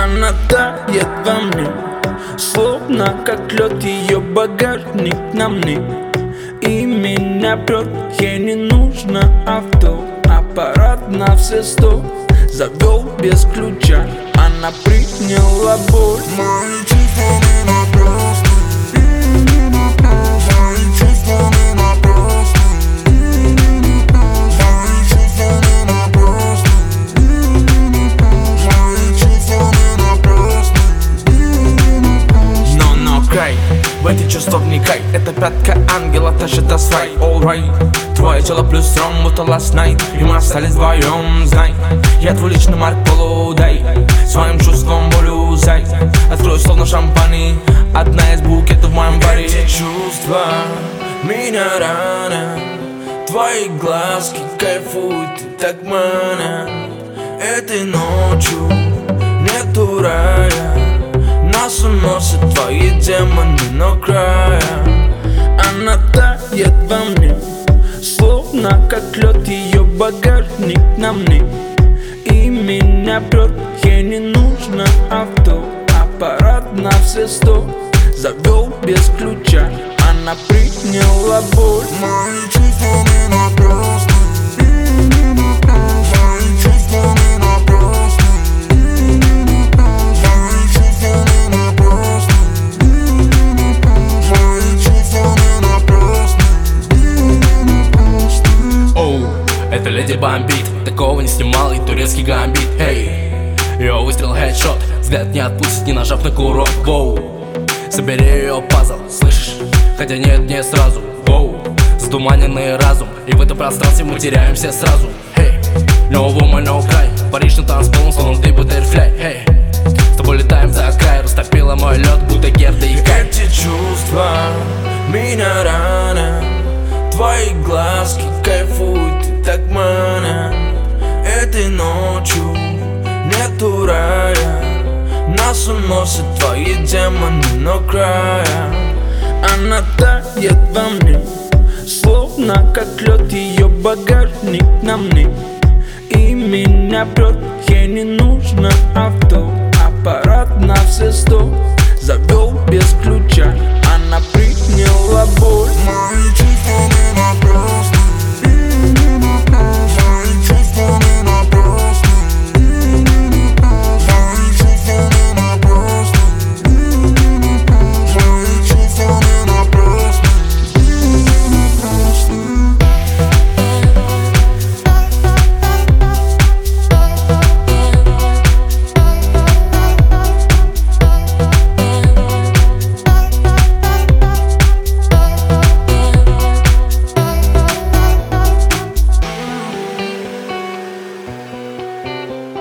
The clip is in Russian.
Она тает во мне, словно как лед, ее багажник на мне. И меня прет, ей не нужно авто, аппарат на все 100. Завел без ключа, она приняла боль. Мои чувства не напрасны, не напрасны. Мои чувства не напрасны, не напрасны. Мои чувства не напрасны, не напрасны. Мои чувства не напрасны, не напрасны. Но край, в эти чувства вникай. Это пятка ангела тащит нас в рай. All right. Твое тело плюс ром, будто last night. И мы остались вдвоем, знай. Я твой личный Марк Поло, дай своим чувствам волю, зай. Открою словно шампань, одна из букетов в моем баре. Эти чувства меня ранят, твои глазки кайфуют, ты так манят. Этой ночью нету рая, нас уносят твои демоны, но края. Она тает во мне, словно как лед, ее багажник на мне. И меня прет, ей не нужно авто, аппарат на все 100. Завел без ключа, она приняла боль. Мои чувства не напрасны, не напрасны. Мои чувства не напрасны, не напрасны. Мои чувства не напрасны, не напрасны. Мои чувства не напрасны, не напрасны. Оу, это леди бомбит, такого не снимал и турецкий гамбит. Эй, ее выстрел хедшот, взгляд не отпустит, не нажав на курок. Воу, собери ее пазл, слышишь? Хотя нет, не сразу. Воу, затуманенный разум, и в этом пространстве мы теряемся сразу. Эй, no woman, no cry. Париж на танцполом, словно ты бутерфляй. Эй, с тобой летаем за край, растопила мой лед, будто Герда и Кай. Эти чувства меня ранят, твои глазки кайфуют, ты так манят. Этой ночью нету рая, нас уносят твои демоны, но края. Она тает во мне, словно как лед, ее багажник на мне. И меня прет, ей не нужно авто, аппарат на все 100. Завел без ключа,